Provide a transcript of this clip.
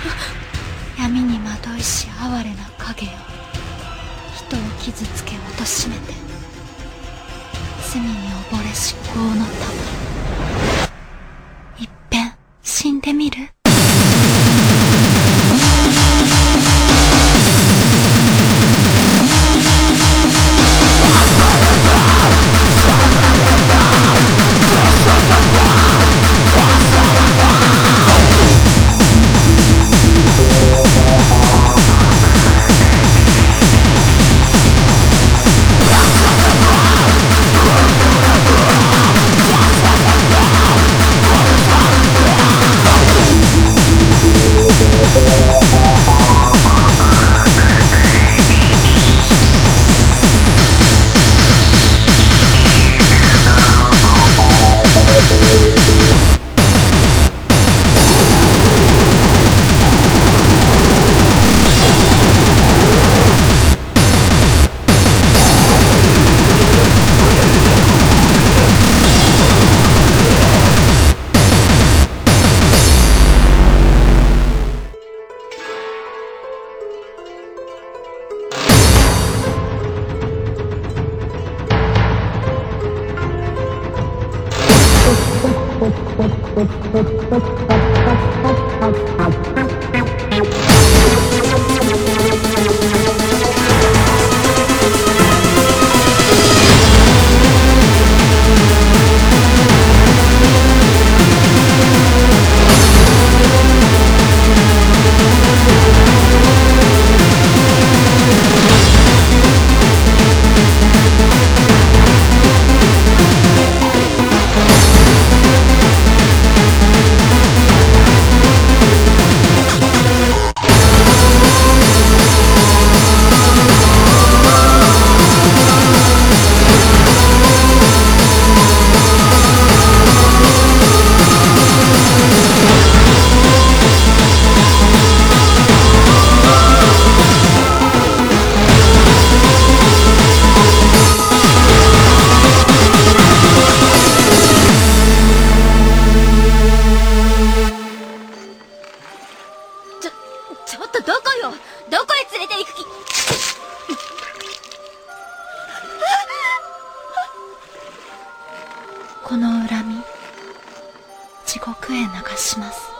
闇に惑いし哀れな影よ、人を傷つけ貶めて罪に溺れし業のたま、いっぺん死んでみる？ ちょっとどこよ、どこへ連れて行く気？ この恨み、地獄へ流します。